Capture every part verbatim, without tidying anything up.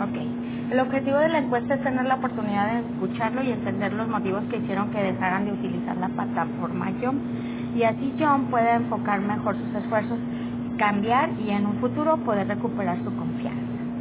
Ok. El objetivo de la encuesta es tener la oportunidad de escucharlo y entender los motivos que hicieron que dejaran de utilizar la plataforma Jump. Y así Jump pueda enfocar mejor sus esfuerzos, cambiar y en un futuro poder recuperar su confianza.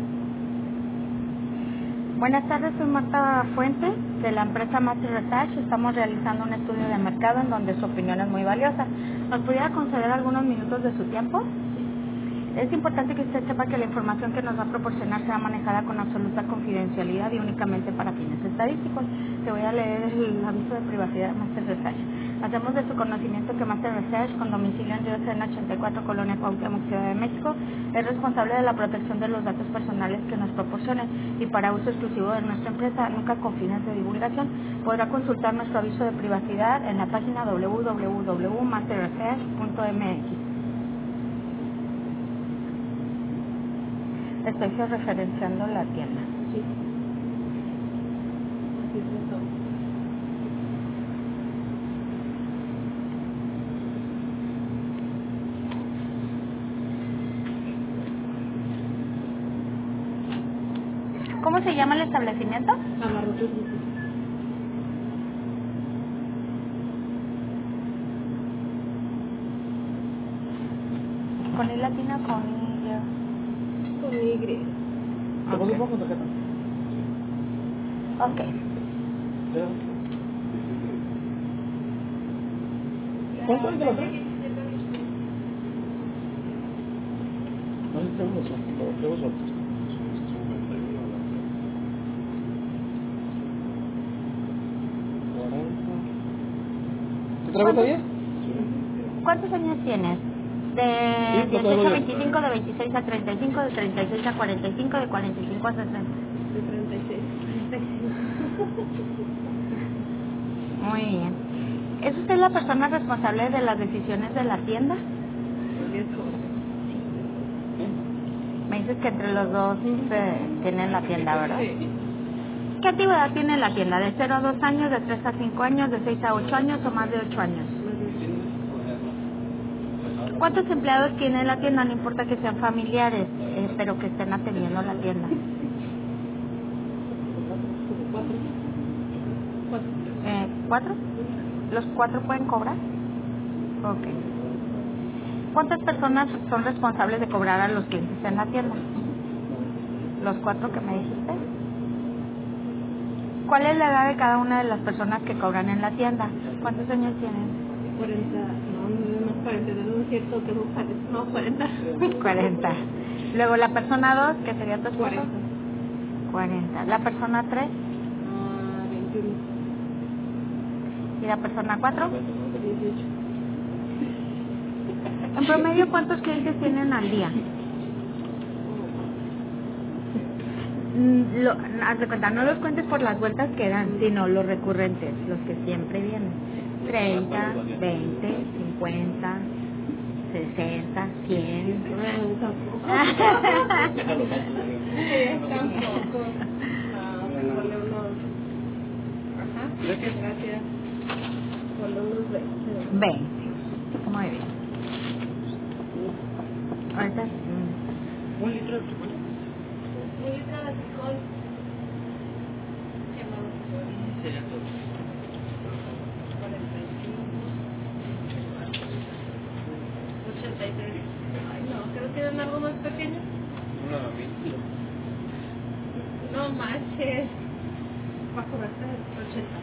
Buenas tardes, soy Marta Fuente de la empresa Master Research. Estamos realizando un estudio de mercado en donde su opinión es muy valiosa. ¿Nos pudiera conceder algunos minutos de su tiempo? Es importante que usted sepa que la información que nos va a proporcionar será manejada con absoluta confidencialidad y únicamente para fines estadísticos. Te voy a leer el aviso de privacidad de Master Research. Hacemos de su conocimiento que Master Research, con domicilio en Río Sena ochenta y cuatro, Colonia Cuauhtémoc, Ciudad de México, es responsable de la protección de los datos personales que nos proporcionen y para uso exclusivo de nuestra empresa, nunca con fines de divulgación. Podrá consultar nuestro aviso de privacidad en la página doble u doble u doble u punto master research punto m x. Estoy referenciando la tienda. Sí. Así es todo. ¿Cómo se llama el establecimiento? Abarrotes. ¿Con I latina o con I? Con Y. ¿Cómo se pongo tarjeta? Ok. ¿Cuánto es de la tarjeta? No sé si tengo los tengo sueltos. ¿Te traigo todavía? ¿Cuántos años tienes? De Sí, lo traigo dieciocho a yo. veinticinco, de veintiséis a treinta y cinco, de treinta y seis a cuarenta y cinco, de cuarenta y cinco a sesenta. De treinta y seis. Muy bien. ¿Es usted la persona responsable de las decisiones de la tienda? Me dices que entre los dos eh, tienen la tienda, ¿verdad? Sí. ¿Qué antigüedad tiene la tienda? ¿De cero a dos años, de tres a cinco años, de seis a ocho años o más de ocho años? ¿Cuántos empleados tiene la tienda? No importa que sean familiares, eh, pero que estén atendiendo la tienda. Cuatro. Cuatro. Eh, ¿Cuatro? ¿Los cuatro pueden cobrar? Ok. ¿Cuántas personas son responsables de cobrar a los clientes en la tienda? ¿Los cuatro que me dijiste? ¿Cuál es la edad de cada una de las personas que cobran en la tienda? ¿Cuántos años tienen? Cuarenta. No, no es cuarenta. No es cierto, tengo cuarenta. No, cuarenta. cuarenta. Luego la persona dos, que sería tu esposo. Cuarenta. cuarenta. La persona tres. Ah, veintiuno. ¿Y la persona cuatro? Dieciocho. En promedio, ¿cuántos clientes tienen al día? Mm, Lo, haz de cuenta, no los cuentes por las vueltas que dan, sino los recurrentes, los que siempre vienen. treinta, veinte, cincuenta, sesenta, cien. No, tampoco. Sí, tampoco. No, ponle unos. Ajá. Gracias. Ponle unos veinte. veinte. Muy bien. Ahorita. mm, Un litro de chocolate. Un litro de alcohol. Sería todo. cuarenta y cinco. ochenta y tres. Ay, no, creo que eran algo más pequeño. Una mil. No manches. Va a cobrarte ochenta.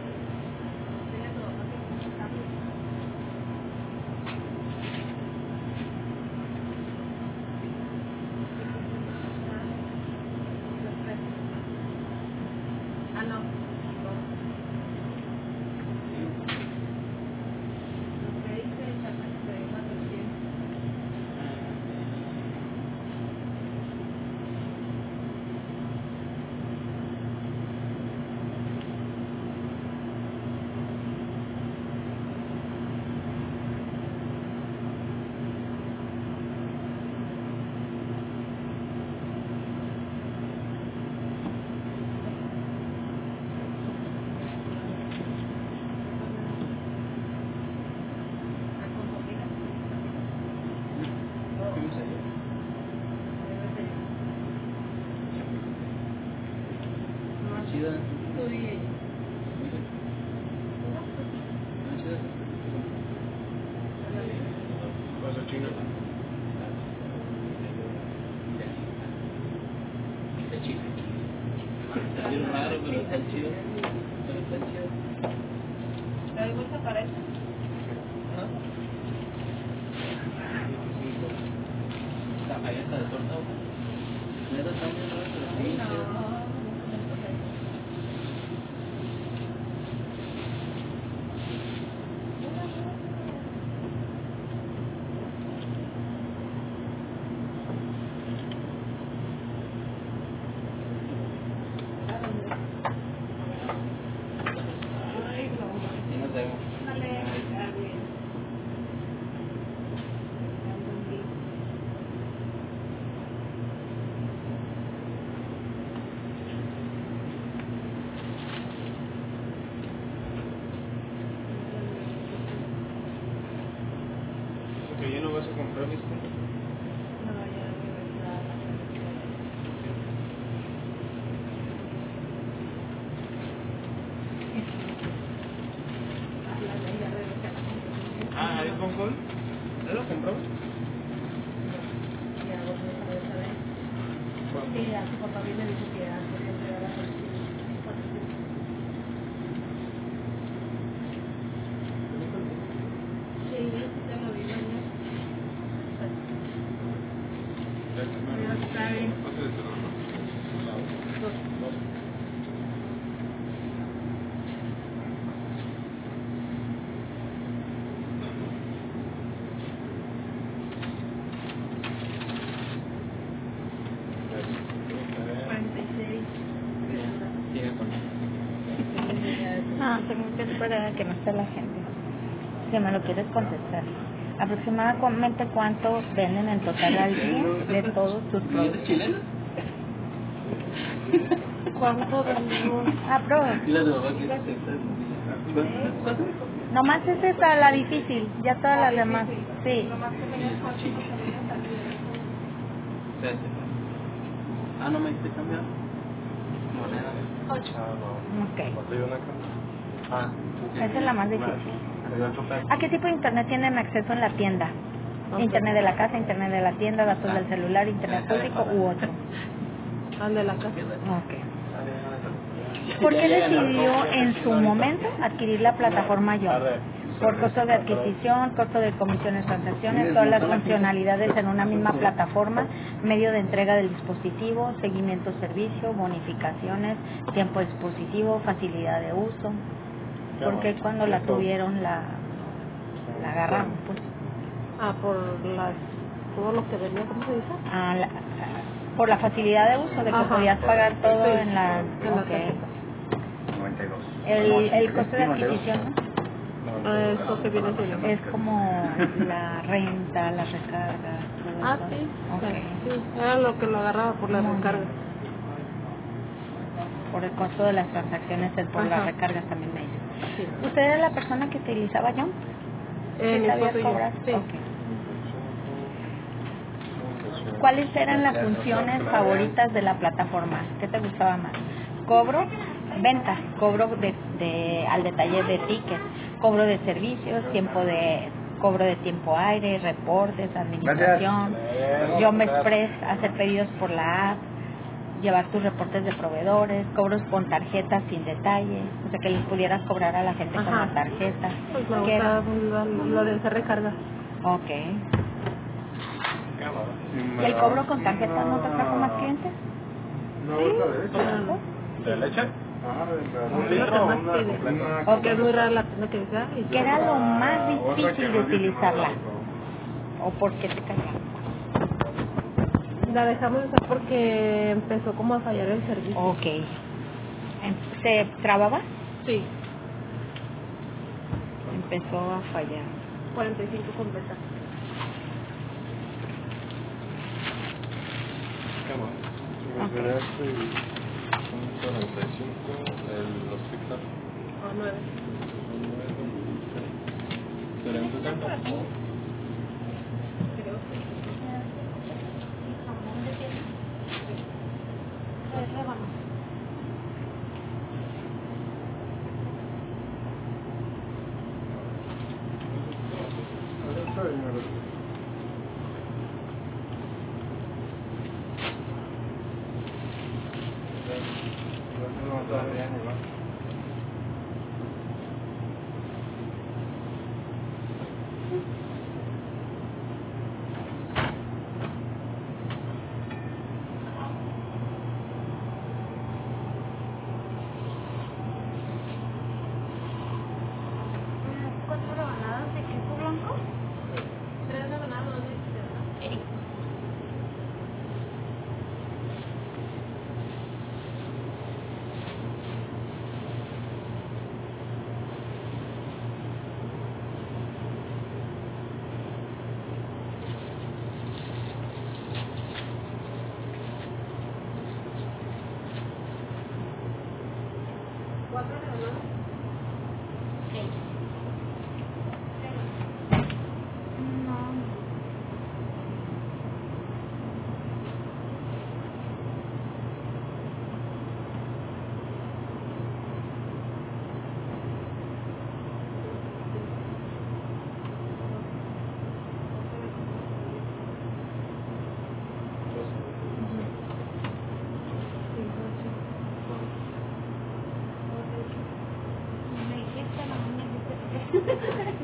Ah, no. Lo que dice el chamaco de cuatrocientos. chida. Tú y ella. Está chida. ¿Vas a China? Está chido. Está bien raro, pero está chido. Pero está chido. ¿Traes bolsa para eso? Ajá. Está ahí está de torta, güey. Neta está bien raro, pero está bien chido. Y nos vemos. Vale, está bien. Que ya no vas a comprar esto. No, ya Ah, ¿es con Hall? ¿Ya lo compramos? Sí, a su papá bien le dijo que antes de entregar la solicitud. Sí, ya lo vi mañana. Está bien. ¿Cuánto de todo, no? Dos. Dos. cuarenta y seis. Sigue con Ah, tengo que esperar a que no esté la gente. Si me lo quieres contestar. Aproximadamente cuánto venden en total al día de todos tus ¿Es productos. chileno? ¿Cuánto vendimos? Ah, pro. Dile a tu papá que es sexta. ¿Cuánto? Nomás es esa la difícil, ya todas las demás. Sí. Nomás que me digas cuánto Chico. costaría también. Espérate. Ah, no me hiciste cambiar. Moneda. Ocho. Ok. Ah, Esa es la más difícil. ¿A ¿A qué tipo de internet tienen acceso en la tienda? Internet de la casa, internet de la tienda, datos del celular, internet público u otro. Al de la casa. Ok. ¿Por qué decidió en su momento adquirir la plataforma Yo? Por costo de adquisición, costo de comisiones, transacciones, todas las funcionalidades en una misma plataforma, medio de entrega del dispositivo, seguimiento servicio, bonificaciones, tiempo dispositivo, facilidad de uso. Porque cuando la tuvieron la, la agarraron, pues. Ah, por las, todo lo que venía, ¿cómo se dice? A la- por la facilidad de uso, de que Ajá. podías pagar todo Sí, en la... en la ok. tarjeta. noventa y dos. El, el costo de adquisición, ¿no? Ah, eso que viene siendo. Es como la renta, las recargas, todo Ah, eso. sí. Ok. Sí, era lo que lo agarraba por la Muy recarga. bien. Por el costo de las transacciones, el por las Ajá. recargas también me dice. Sí. ¿Usted era la persona que utilizaba Jump? Eh, ¿Sí mi sabías esposo y yo. cobrar? Sí. Ok. ¿Cuáles eran las funciones favoritas de la plataforma? ¿Qué te gustaba más? Cobro, ventas, cobro de, de, al detalle de tickets, cobro de servicios, tiempo de cobro de tiempo aire, reportes, administración, Jump Express, hacer pedidos por la app, llevar tus reportes de proveedores, cobros con tarjetas sin detalle, o sea que les pudieras cobrar a la gente con Ajá. la tarjeta. Pues me ¿Qué era? gusta lo, lo de hacer recarga. Ok. ¿Y el cobro con tarjeta no te trajo más clientes? ¿Una bolsa de leche? Pero ¿De leche? Ah, Es de lo que más una pide. completa. Porque es muy rara la tienda que dice, ay, ¿Qué era lo más Otra que difícil de más bien utilizarla? no ¿O por qué te callaste? la dejamos de usar porque empezó como a fallar el servicio. Ok. ¿Se trababa? Sí, Empezó a fallar. cuarenta y cinco completa. Me quedé este y un cuarenta y cinco el hospital. O nueve. ¿Pero en tu casa? Creo que Es rábano. No, todavía no va. ¿Cuatro rebanadas de queso blanco? Tres rebanadas de queso. ¿Cuatro rebanadas? Sí. No. Me dijiste, no me dijiste.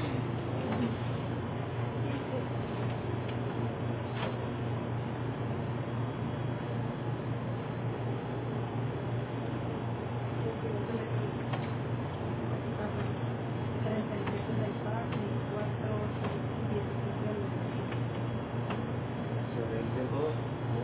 Sería el de dos.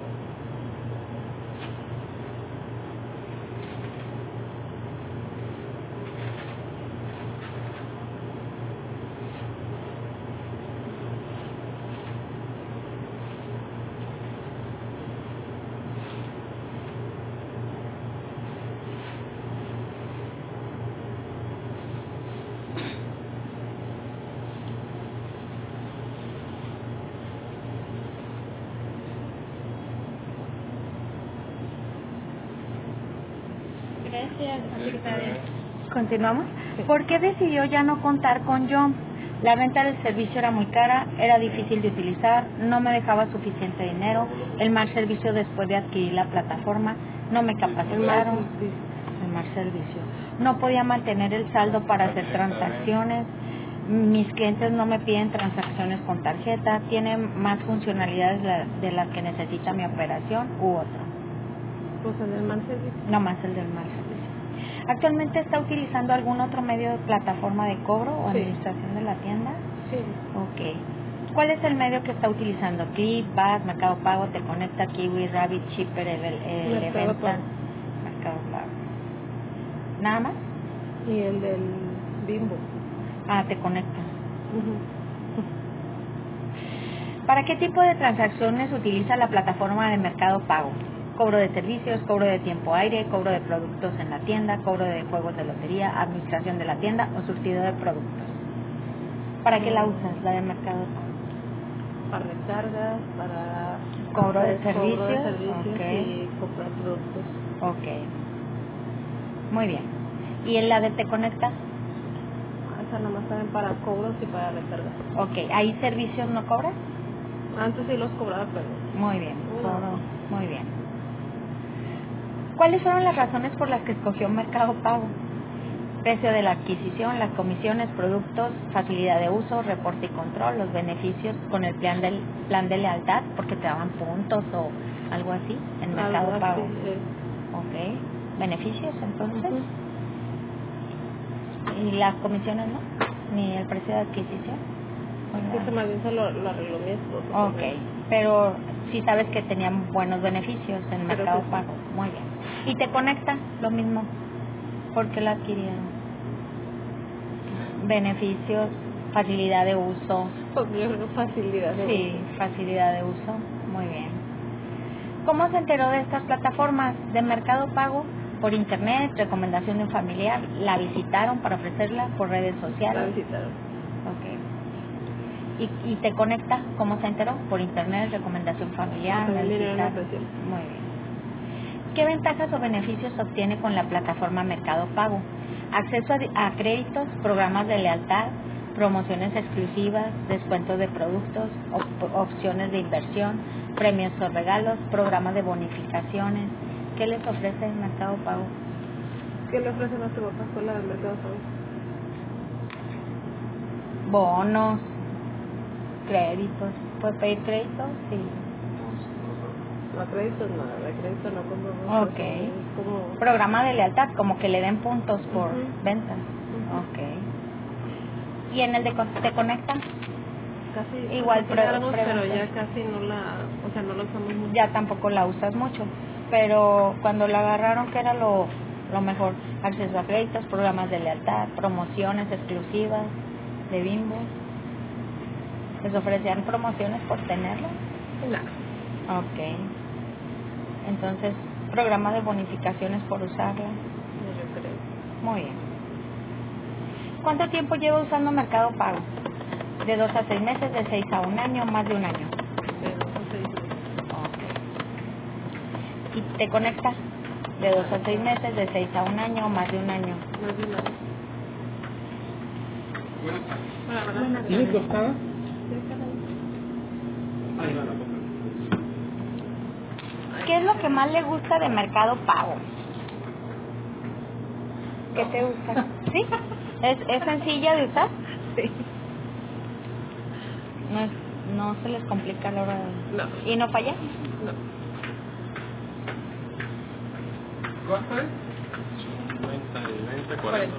Gracias, secretaria. Continuamos. ¿Por qué decidió ya no contar con John? La renta del servicio era muy cara, era difícil de utilizar, no me dejaba suficiente dinero, el mal servicio después de adquirir la plataforma, no me capacitaron, el mal servicio, no podía mantener el saldo para hacer transacciones, mis clientes no me piden transacciones con tarjeta, tienen más funcionalidades la- de las que necesita mi operación u otra. Pues en el mal servicio. No más el del mal servicio. ¿Actualmente está utilizando algún otro medio de plataforma de cobro o Sí. administración de la tienda? Sí. Ok. ¿Cuál es el medio que está utilizando? Clip, Bass, Mercado Pago, Te Conecta, Kiwi, Rabbit, Shipper, el, el Mercado Eventa, Pago. Mercado Pago. ¿Nada más? Y el del Bimbo. Ah, Te Conecta. Ujú. ¿Para qué tipo de transacciones utiliza la plataforma de Mercado Pago? Cobro de servicios, cobro de tiempo aire, cobro de productos en la tienda, cobro de juegos de lotería, administración de la tienda o surtido de productos. ¿Para qué la usas, la de Mercado Pago? Para recargas, para Cobro de hacer cobro de servicios, servicios ok. y comprar productos. Ok. Muy bien. ¿Y en la de Te Conecta? Esa nomás saben para cobros y para recargas. Ok. ¿Ahí servicios no cobras? Antes sí los cobraba, pero Muy bien. Bueno. Cobro. Muy bien. ¿Cuáles fueron las razones por las que escogió Mercado Pago? Precio de la adquisición, las comisiones, productos, facilidad de uso, reporte y control, los beneficios con el plan de, plan de lealtad, porque te daban puntos o algo así en Mercado algo Pago. así, sí. Ok. ¿Beneficios entonces? Ujú. ¿Y las comisiones no? ¿Ni el precio de adquisición? Sí, se más bien se lo, lo arregló mi esposo. Ok, pero sí sabes que tenían buenos beneficios en Creo Mercado que sí. Pago. Muy bien. ¿Y Te Conecta? Lo mismo. ¿Por qué la adquirieron? Beneficios, facilidad de uso. Pues yo creo que facilidad de Sí, facilidad de uso. Muy bien. ¿Cómo se enteró de estas plataformas de Mercado Pago? Por internet, recomendación de un familiar, la visitaron para ofrecerla por redes la sociales. visitaron. Ok. ¿Y, y Te Conecta? ¿Cómo se enteró? Por internet, recomendación familiar, También la vinieron a visitaron. ofrecer. Muy bien. ¿Qué ventajas o beneficios obtiene con la plataforma Mercado Pago? Acceso a, di- a créditos, programas de lealtad, promociones exclusivas, descuentos de productos, op- opciones de inversión, premios o regalos, programas de bonificaciones. ¿Qué les ofrece el Mercado Pago? ¿Qué le ofrecen a tu papá con la del mercado Pago? Bonos, créditos. ¿Puede pedir créditos? Sí. No, créditos no, de crédito no compro. Ok. Es como... Programa de lealtad, como que le den puntos por Ujú. ventas. Ujú. Ok. ¿Y en el de con- te conecta? Casi Igual casi pre- agarramos, pero preguntas. ya casi no la, o sea, no la usamos mucho. Ya tampoco la usas mucho. Pero cuando la agarraron, ¿qué era lo, lo mejor? Acceso a créditos, programas de lealtad, promociones exclusivas de Bimbo. ¿Les ofrecían promociones por tenerlo? No, Ok. Entonces, programa de bonificaciones por usarla. no, yo creo. Muy bien. ¿Cuánto tiempo lleva usando Mercado Pago? De dos a seis meses, de seis a un año, más de un año. De dos a seis meses. Ok. ¿Y te conectas? De dos a seis meses, de seis a un año, más de un año. Más de un año. Buenas tardes. Hola, buenas ¿Tienes tardes. tostada? Sí, caray. Ahí va la compra. ¿Qué es lo que más le gusta de Mercado Pago? ¿Qué te gusta? ¿Sí? ¿Es, es sencilla de usar? Sí. No, es, no se les complica a la hora de... No. ¿Y no falla? No. ¿Cuánto es? veinte y veinte, cuarenta.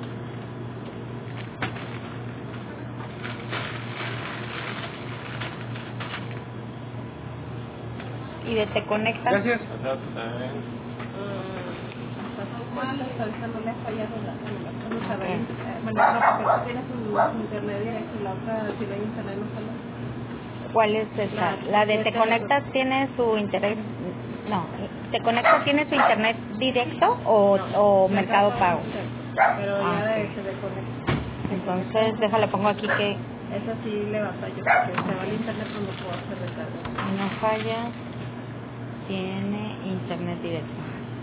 ¿Y de te conectas? Gracias. Acá también. Hasta sus cuentas, ahorita no le ha fallado la vamos a ver. Bueno, no, porque tiene su, su internet directo y la otra, si no hay internet, no sale. ¿Cuál es esa? La- La de la te de conectas tiene su internet... No, te conectas tiene su internet directo o, No, o le Mercado falta Pago. un internet, Pero Ah, ya de, ok. se desconecta. Entonces, déjale, pongo aquí que Esa sí le batalla, porque se va el internet cuando puedo hacer recarga. no falla, tiene internet directo.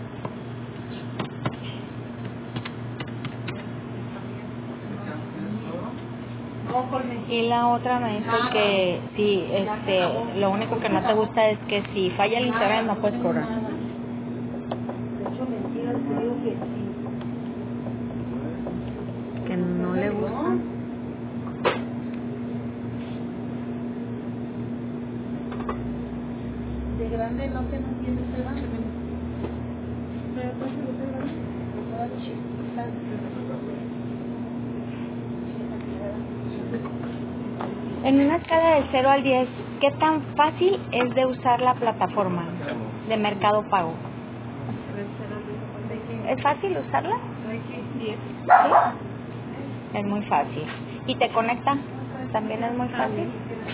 Y la otra me dice que sí, este, lo único que no te gusta es que si falla el internet no puedes cobrar. Que no le gusta. De grande no se nos entiende usted, ¿va? Pero pues se lo grande. En una escala de cero al diez, ¿qué tan fácil es de usar la plataforma de Mercado Pago? ¿Es fácil usarla? diez. ¿Sí? Es muy fácil. ¿Y te conecta? También es muy fácil.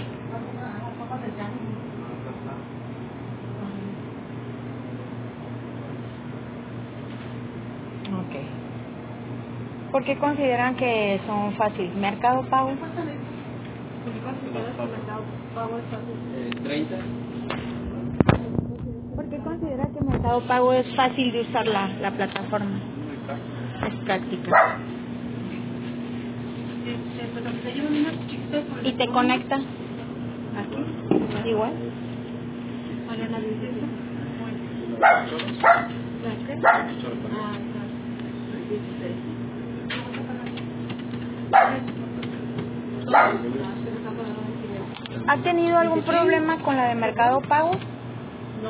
Ok. ¿Por qué consideran que son fáciles? ¿Mercado Pago? ¿Por qué consideras que el mercado pago es fácil? Eh, treinta. ¿Por qué considera que Mercado Pago es fácil de usar la, la plataforma? Es práctica. Este, pero te llevan unas chiquitas por ¿Y te conecta? aquí. Igual. Para la dieciocho. ¿La qué? Ah, está. dieciséis. ¿Ha tenido algún problema con la de Mercado Pago? No.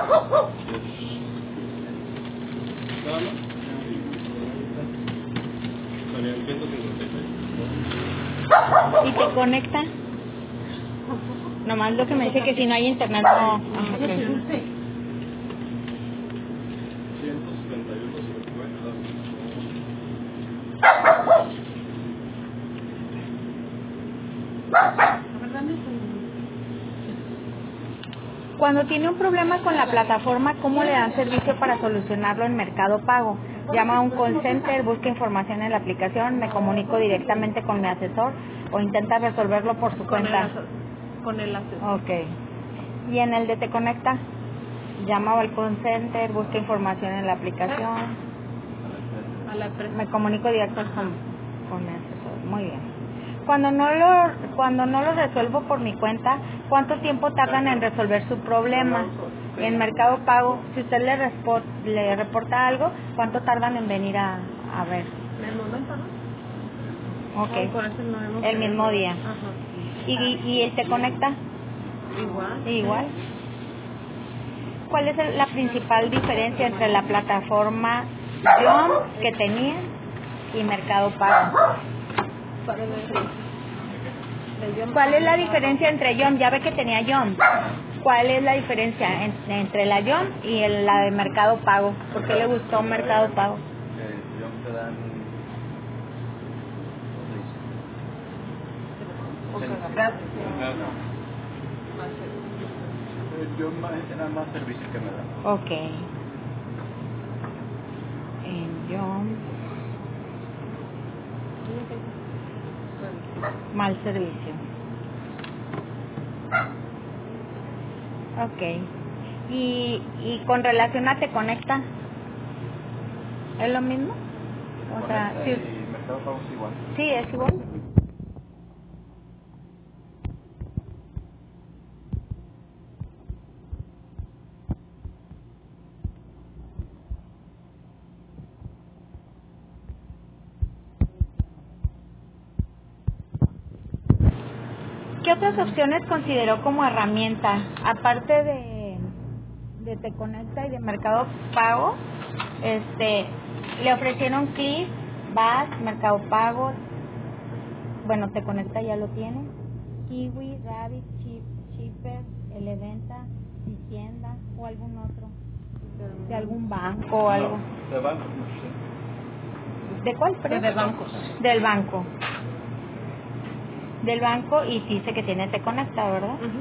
Salían ciento cincuenta y seis. ¿Y te conecta? Nomás lo que me dice que si no hay internet no... Ah, ok. ciento setenta y uno cincuenta. Cuando tiene un problema con la plataforma, ¿cómo le dan servicio para solucionarlo en Mercado Pago? Llama a un call center, busca información en la aplicación, me comunico directamente con mi asesor o intenta resolverlo por su Con el cuenta. asesor. Con el asesor. Ok. ¿Y en el de Te Conecta? Llama al call center, busca información en la aplicación, A la empresa. me comunico directo con, con mi asesor. Muy bien. Cuando no lo cuando no lo resuelvo por mi cuenta, ¿cuánto tiempo tardan en resolver su problema? En Mercado Pago, si usted le, respo- le reporta algo, ¿cuánto tardan en venir a, a ver? En el momento, ¿no? Ok, No, por eso no hemos el mismo tenido- día. Ajá. ¿Y, y él se conecta? Igual. Igual. ¿Cuál es el- la principal diferencia entre la plataforma Yom que tenía y Mercado Pago? Para el del Yom. ¿Cuál es la diferencia entre Yom? Ya ve que tenía Yom. ¿Cuál es la diferencia en- entre la Yom y el- la de Mercado Pago? ¿Por qué le gustó Mercado Pago? Que yo te dan. Yo más, era más servicio que me dan. Ok. En Yom, mal servicio. Ok. ¿Y, y con relación a Te Conecta? ¿Es lo mismo? O sea, Conecta sí, y Mercado Pago es igual. sí, es igual. ¿Qué otras opciones consideró como herramienta? Aparte de, de Te Conecta y de Mercado Pago, este, le ofrecieron Click, V A S, Mercado Pago, bueno, Te Conecta ya lo tiene, Kiwi, Rabbit, Chip, Shipper, Eleventa, Tienda o algún otro, de algún banco o algo. No, de banco, no sé. ¿De cuál? perdón? De bancos. Del banco. Del banco y dice que tiene Te Conecta, ¿verdad? Ujú.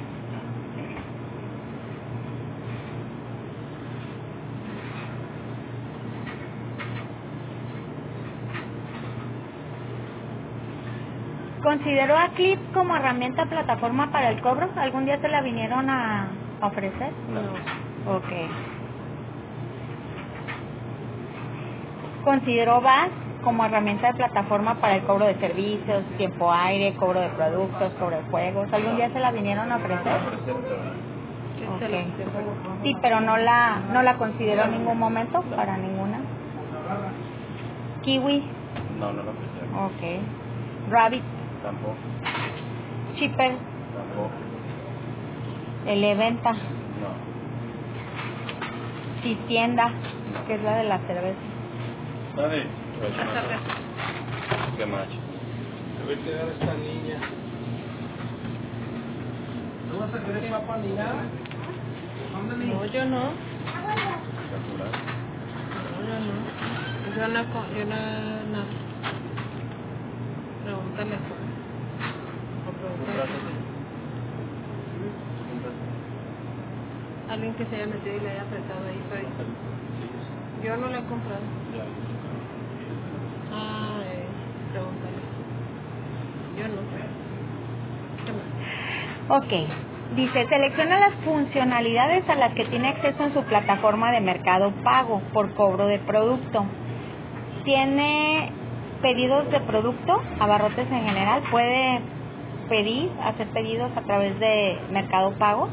¿Consideró a Clip como herramienta plataforma para el cobro? ¿Algún día te la vinieron a ofrecer? No. Ok. ¿Consideró V A S como herramienta de plataforma para el cobro de servicios, tiempo aire, cobro de productos, cobro de juegos? ¿Algún día se la vinieron a ofrecer? Ok. Sí, pero no la no la consideró en ningún momento para ninguna. Kiwi. No, no lo ofrecieron. Ok. Rabbit. Tampoco. Shipper. Tampoco. Eleventa. No. Tienda, que es la de la cerveza. Dale. Hasta ver. Qué macho. A ver qué da esta niña. ¿No vas a querer papá ni nada? No, yo no. Espectacular. No, yo no. Yo no, co- yo no, no. Pregúntale. O pregúntale. Alguien que se haya metido y le haya apretado ahí para eso. Yo no lo he comprado. Ah, eh, pregúntale. Yo no. ¿Qué más? Ok, dice, selecciona las funcionalidades a las que tiene acceso en su plataforma de Mercado Pago por cobro de producto. Tiene pedidos de producto, abarrotes en general, puede pedir, hacer pedidos a través de Mercado Pago.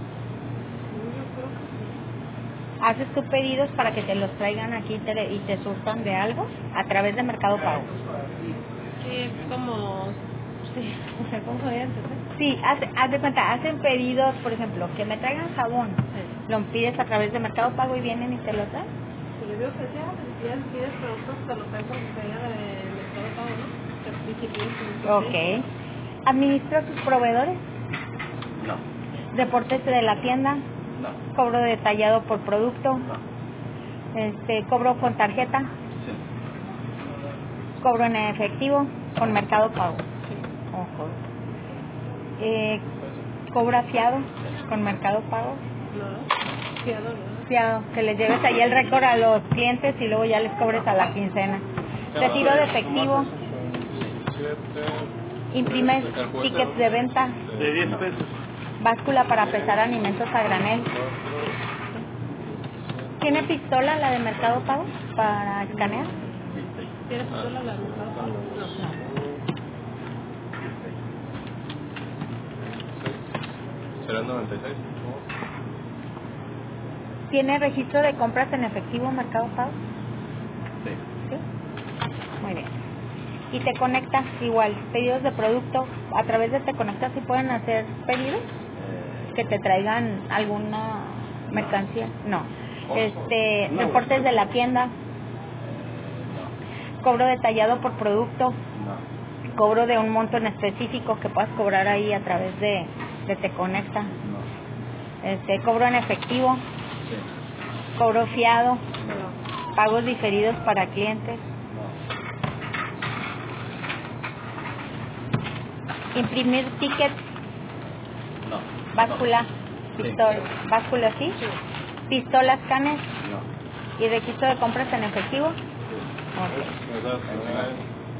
Haces tus pedidos para que te los traigan aquí y te, y te surtan de algo a través de Mercado Pago. Sí, es como... Sí, o sea, como antes, ¿eh? Sí, haz, haz de cuenta, hacen pedidos, por ejemplo, que me traigan jabón. Sí. Lo pides a través de Mercado Pago y vienen y te lo traen. Pues le digo que ya, ya si pides productos, te lo traigo de allá de Mercado Pago, ¿no? Que sí, sí, pides productos. Ok. ¿Administra sus proveedores? No. ¿Reportes de la tienda? No. ¿Cobro detallado por producto? No. Este, ¿cobro con tarjeta? Sí. ¿Cobro en efectivo? ¿Con Mercado Pago? Ojo. Eh, ¿Cobra fiado? ¿Con Mercado Pago? No, fiado no. Fiado, que les lleves ahí el récord a los clientes y luego ya les cobres a la quincena. Retiro de efectivo. Imprimes tickets de venta. De diez pesos. Báscula para pesar alimentos a granel. ¿Tiene pistola la de Mercado Pago para escanear? ¿Tienes pistola la de Mercado Pago? No. ¿Será noventa y seis? ¿Tiene registro de compras en efectivo Mercado Pago? Sí. ¿Sí? Muy bien. ¿Y Te Conecta igual? Pedidos de producto, a través de Te Conecta sí pueden hacer pedidos, Eh, que te traigan alguna mercancía. No. Oh, Este, no. reportes de la tienda, eh, cobro detallado por producto, no. No. cobro de un monto en específico que puedas cobrar ahí a través de, de Te Conecta. No. Este, cobro en efectivo, Sí. cobro fiado, No. pagos diferidos para clientes, No. imprimir tickets, No. báscula, Sí. pistola, báscula sí, pistolas, canes No. y registro de compras en efectivo. Sí. Ok. ¿Verdad? ¿Verdad?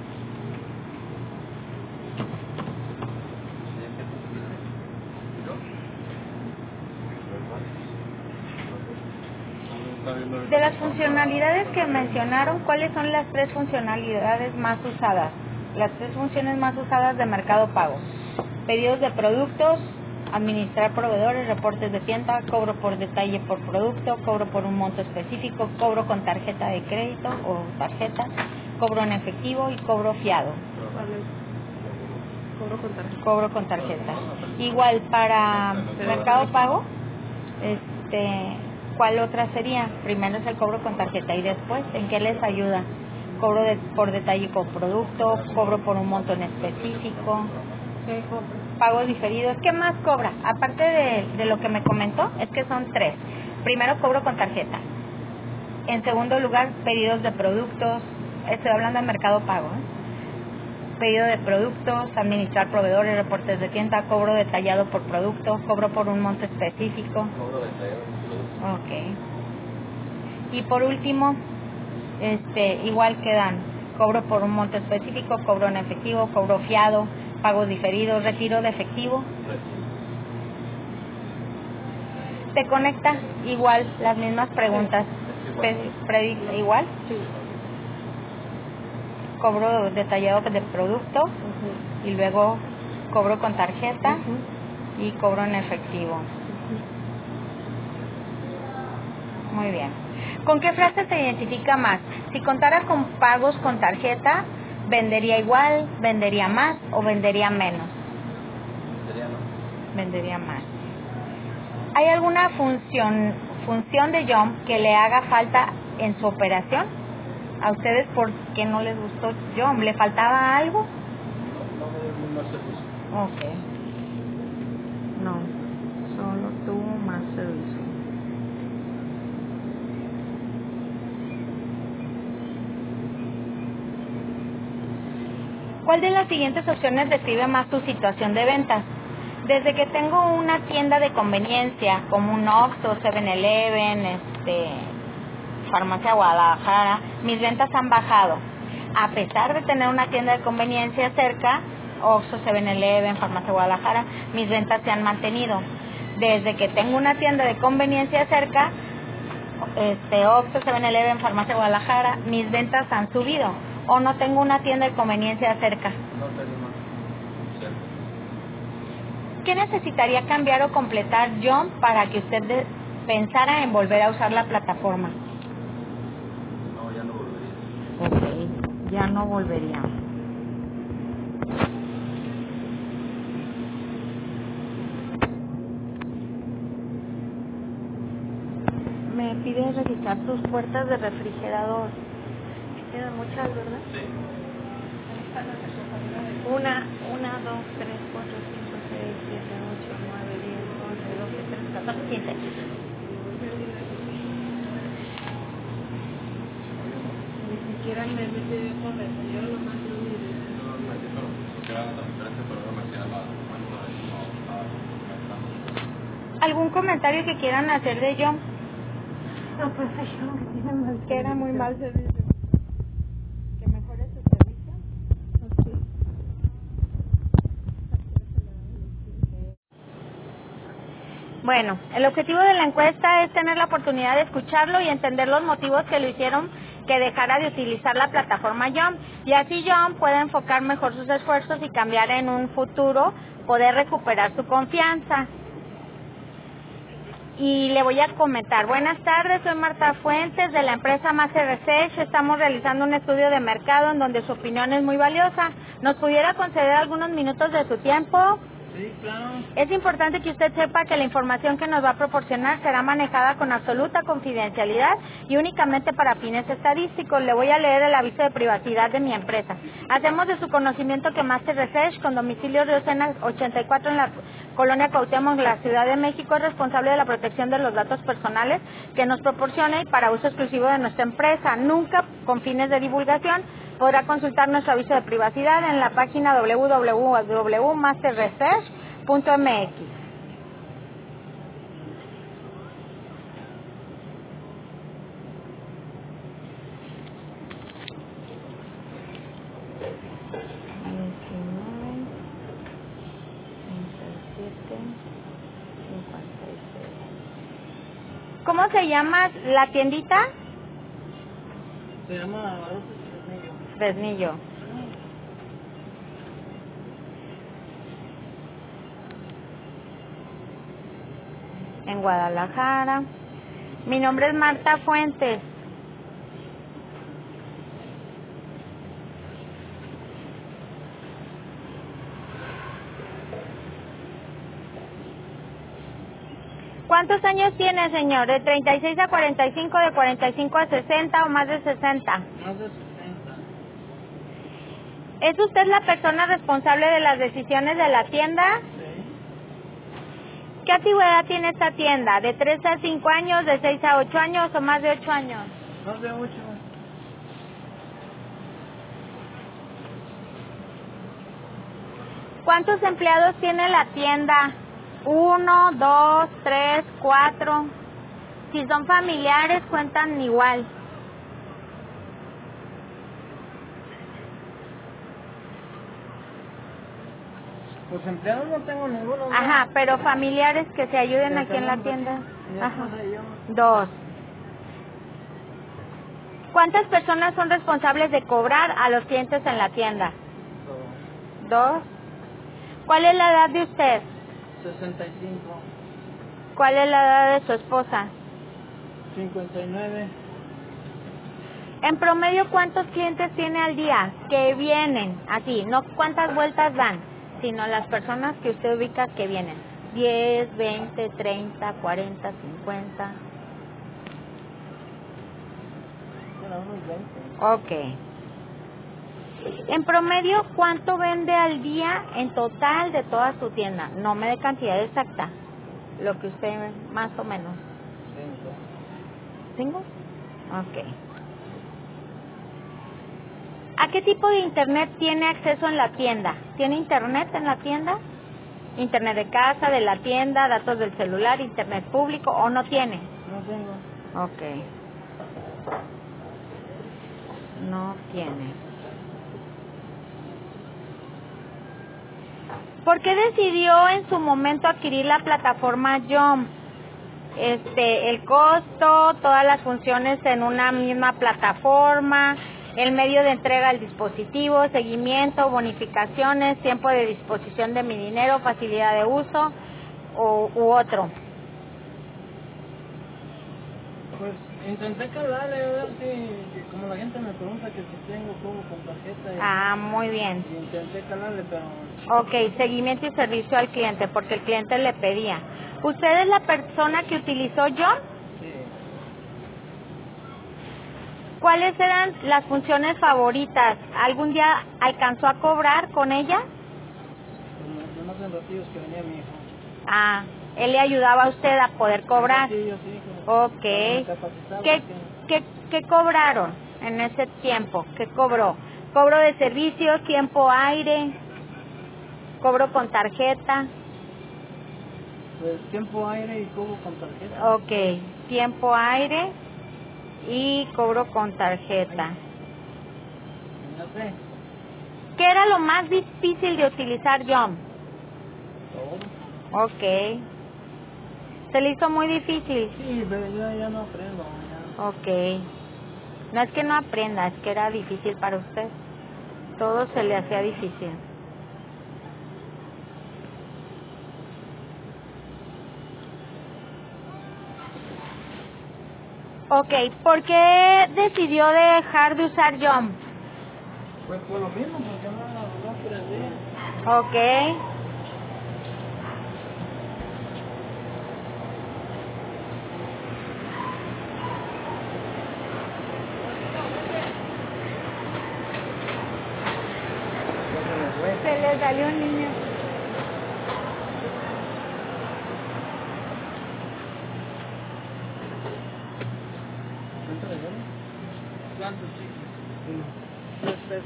De las funcionalidades que mencionaron, ¿cuáles son las tres funcionalidades más usadas? Las tres funciones más usadas de Mercado Pago. Pedidos de productos, administrar proveedores, reportes de tienda, cobro por detalle por producto, cobro por un monto específico, cobro con tarjeta de crédito o tarjeta, cobro en efectivo y cobro fiado. Vale. Cobro con tarjeta. Cobro con tarjeta. Igual para Mercado Pago, este, ¿cuál otra sería? Primero es el cobro con tarjeta y después, ¿en qué les ayuda? Cobro de, por detalle por producto, cobro por un monto en específico, ¿Qué compra? pagos diferidos. ¿Qué más cobra? Aparte de, de lo que me comentó, es que son tres. Primero, cobro con tarjeta. En segundo lugar, pedidos de productos. Estoy hablando de Mercado Pago, ¿eh? Pedido de productos, administrar proveedores, reportes de tienda, cobro detallado por producto, cobro por un monto específico. Cobro detallado por producto. Ok. Y por último, este, igual quedan cobro por un monto específico, cobro en efectivo, cobro fiado, pagos diferidos, retiro de efectivo. Te Conecta igual, las mismas preguntas. Pe- pre- igual, Sí. cobro detallado de producto Ujú. y luego cobro con tarjeta Ujú. y cobro en efectivo. Muy bien. ¿Con qué frase se identifica más? Si contara con pagos con tarjeta, ¿vendería igual, vendería más o vendería menos? Sería no. Vendería más. ¿Hay alguna función función de Jump que le haga falta en su operación? ¿A ustedes por qué no les gustó Jump? ¿Le faltaba algo? No, no me doy más servicio. Ok. No, solo tuvo más servicio. ¿Cuál de las siguientes opciones describe más tu situación de ventas? Desde que tengo una tienda de conveniencia, como un Oxxo, seven eleven, este, Farmacia Guadalajara, mis ventas han bajado. A pesar de tener una tienda de conveniencia cerca, Oxxo, seven eleven, Farmacia Guadalajara, mis ventas se han mantenido. Desde que tengo una tienda de conveniencia cerca, este, Oxxo, seven eleven, Farmacia Guadalajara, mis ventas han subido. O no tengo una tienda de conveniencia cerca. No tengo más. Cierto. ¿Qué necesitaría cambiar o completar John para que usted de- pensara en volver a usar la plataforma? No, ya no volvería. Ok, ya no volvería. Me pide registrar tus puertas de refrigerador. Quedan muchas, ¿verdad? Sí. Ahí está la responsabilidad de Una, una, dos, tres, cuatro, cinco, seis, siete, ocho, nueve, diez, once, doce, trece, catorce, quince. Ni siquiera me he metido con eso. Yo nomás no me No, me metí, pero porque era la transferencia, pero no me metí a la cuenta de no estaba conectando. ¿Algún comentario que quieran hacer de John? No, pues yo que tiene mal Que era muy servicio. mal servicio. Que mejore su servicio. Ok. Bueno, el objetivo de la encuesta es tener la oportunidad de escucharlo y entender los motivos que lo hicieron que dejara de utilizar la plataforma Jump. Y así Jump puede enfocar mejor sus esfuerzos y cambiar en un futuro, poder recuperar su confianza. y le voy a comentar. Buenas tardes, soy Marta Fuentes de la empresa Master Research. Estamos realizando un estudio de mercado en donde su opinión es muy valiosa. ¿Nos pudiera conceder algunos minutos de su tiempo? Sí, claro. Es importante que usted sepa que la información que nos va a proporcionar será manejada con absoluta confidencialidad y únicamente para fines estadísticos. Le voy a leer el aviso de privacidad de mi empresa. Hacemos de su conocimiento que Master Research, con domicilio Río Sena ochenta y cuatro en la colonia Cuauhtémoc, en la Ciudad de México, es responsable de la protección de los datos personales que nos proporciona y para uso exclusivo de nuestra empresa. Nunca con fines de divulgación. Podrá consultar nuestro aviso de privacidad en la página doble u doble u doble u punto master research punto m x. ¿Cómo se llama la tiendita? Se llama Abarrotes Fresnillo. En Guadalajara. Mi nombre es Marta Fuentes. ¿Cuántos años tiene, señor? ¿De treinta y seis a cuarenta y cinco, de cuarenta y cinco a sesenta o más de sesenta? Más de sesenta. ¿Es usted la persona responsable de las decisiones de la tienda? Sí. ¿Qué antigüedad tiene esta tienda? ¿De tres a cinco años, de seis a ocho años o más de ocho años? Más de ocho. ¿Cuántos empleados tiene la tienda? Uno, dos, tres, cuatro. Si son familiares, cuentan igual. Pues empleados no tengo ninguno. ¿no? Ajá, pero familiares que se ayuden Ya aquí en la tenemos tienda. aquí. Ya Ajá. puse yo. Dos. ¿Cuántas personas son responsables de cobrar a los clientes en la tienda? Dos. Dos. ¿Cuál es la edad de usted? sesenta y cinco. ¿Cuál es la edad de su esposa? cincuenta y nueve. En promedio, ¿cuántos clientes tiene al día que vienen así? No cuántas vueltas dan, sino las personas que usted ubica que vienen. diez, veinte, treinta, cuarenta, cincuenta. Bueno, unos veinte. Ok. En promedio, ¿cuánto vende al día en total de toda su tienda? No me dé cantidad exacta, lo que usted más o menos. Cinco. ¿Cinco? Ok. ¿A qué tipo de internet tiene acceso en la tienda? ¿Tiene internet en la tienda? ¿Internet de casa, de la tienda, datos del celular, internet público o no tiene? No tengo. Ok. No tiene. ¿Por qué decidió en su momento adquirir la plataforma Jump? Este, el costo, todas las funciones en una misma plataforma, el medio de entrega del dispositivo, seguimiento, bonificaciones, tiempo de disposición de mi dinero, facilidad de uso o, u otro. Pues intenté calarle, a ver si, que como la gente me pregunta que si tengo cobro con tarjeta. Y, Ah, muy bien. y intenté calarle, pero... Ok, seguimiento y servicio al cliente, porque el cliente le pedía. ¿Usted es la persona que utilizó Jump? Sí. ¿Cuáles eran las funciones favoritas? ¿Algún día alcanzó a cobrar con ella? Pues nomás en ratillos que venía mi hijo. Ah, él le ayudaba a usted a poder cobrar. Sí, yo sí. como- Ok. como me capacitaba, ¿Qué, que- qué, ¿Qué cobraron en ese tiempo? ¿Qué cobró? ¿Cobro de servicios, tiempo aire? ¿Cobro con tarjeta? Pues tiempo aire y cobro con tarjeta. Ok, tiempo aire y cobro con tarjeta. No sé. ¿Qué era lo más difícil de utilizar Jump? Todo. Ok. ¿Se le hizo muy difícil? Sí, pero yo ya no aprendo. Ya. Ok. No es que no aprenda, es que era difícil para usted. Todo se le hacía difícil. Ok, ¿por qué decidió dejar de usar Jump? Pues por lo mismo, porque no, no aprendí. Ok. Se le salió un niño. ¿Cuántos chicos? Uno. Tres pesos.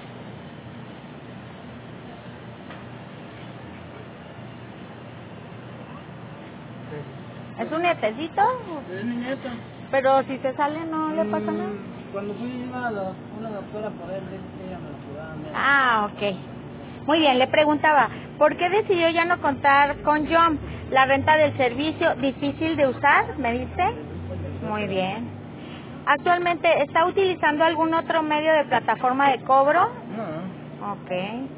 ¿Es un nietecito? Es mi nieta. Pero si se sale no le pasa Mm, nada. Cuando fui iba a la, una doctora por él, dice que ella me lo curaba. mira. Ah, ok. Muy bien, le preguntaba, ¿por qué decidió ya no contar con Jump? La renta del servicio, difícil de usar, ¿me dice? Muy bien. ¿Actualmente está utilizando algún otro medio de plataforma de cobro? No. Ok.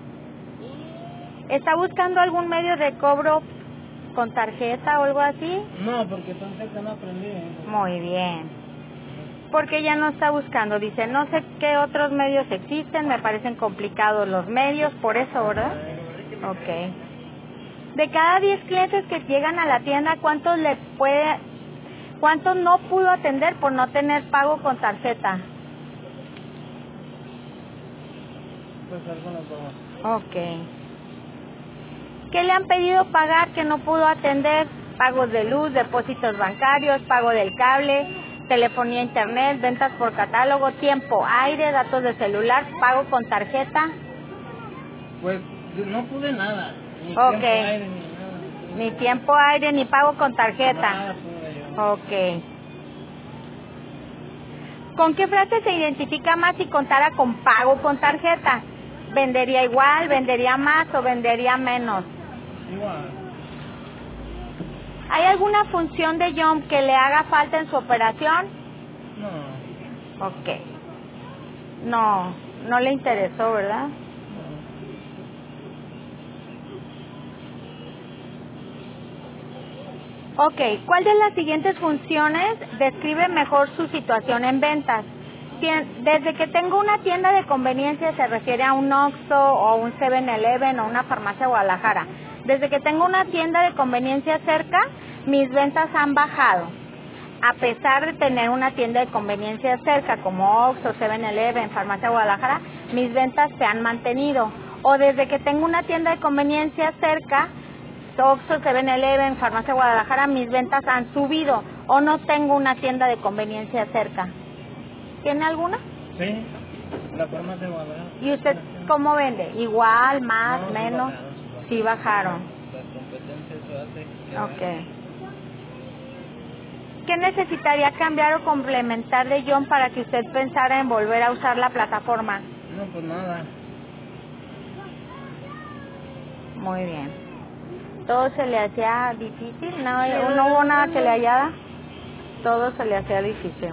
¿Está buscando algún medio de cobro con tarjeta o algo así? No, porque pensé que no aprendí. Muy bien. Porque ya no está buscando, dice, no sé qué otros medios existen, me parecen complicados los medios, por eso, ¿verdad? Ok. De cada diez clientes que llegan a la tienda, ¿cuántos le puede, cuántos no pudo atender por no tener pago con tarjeta? Pues algunos dos. Ok. ¿Qué le han pedido pagar que no pudo atender? Pagos de luz, depósitos bancarios, pago del cable, telefonía, internet, ventas por catálogo, tiempo, aire, datos de celular, pago con tarjeta. Pues no pude nada. Ni Ok. tiempo aire, ni nada. Ni tiempo, aire, ni pago con tarjeta. Nada pude yo. Ok. ¿Con qué frase se identifica más si contara con pago con tarjeta? ¿Vendería igual, vendería más o vendería menos? Igual. ¿Hay alguna función de Jump que le haga falta en su operación? No. Ok. No, no le interesó, ¿verdad? Ok, ¿cuál de las siguientes funciones describe mejor su situación en ventas? Tien- Desde que tengo una tienda de conveniencia se refiere a un Oxxo o un seven eleven o una farmacia Guadalajara. Desde que tengo una tienda de conveniencia cerca, mis ventas han bajado. A pesar de tener una tienda de conveniencia cerca como Oxxo, seven eleven, farmacia Guadalajara, mis ventas se han mantenido. O desde que tengo una tienda de conveniencia cerca, Oxxo, seven eleven, farmacia Guadalajara, mis ventas han subido. O no tengo una tienda de conveniencia cerca. ¿Tiene alguna? Sí, la farmacia de Guadalajara. ¿Y usted cómo vende? ¿Igual, más, No, sí menos? bajaron, Sí bajaron. La competencia eso hace que Ok. baje. ¿Qué necesitaría cambiar o complementar de John para que usted pensara en volver a usar la plataforma? No, pues nada. Muy bien. ¿Todo se le hacía difícil? No, no hubo nada que le hallara. Todo se le hacía difícil.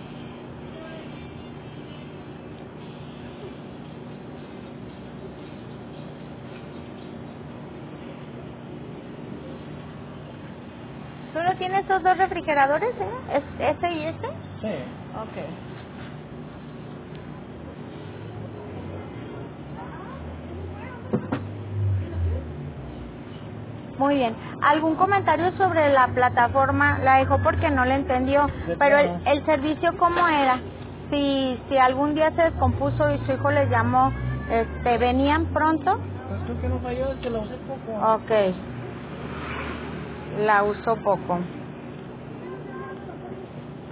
¿Solo tiene esos dos refrigeradores, eh? ¿Es este y este? Sí. Ok. Muy bien. ¿Algún comentario sobre la plataforma? La dejó porque no le entendió. De Pero el, todo. el servicio, ¿cómo era? Si si algún día se descompuso y su hijo les llamó, este, ¿venían pronto? Pues creo que no falló, es que lo usé poco. Ok. La usó poco.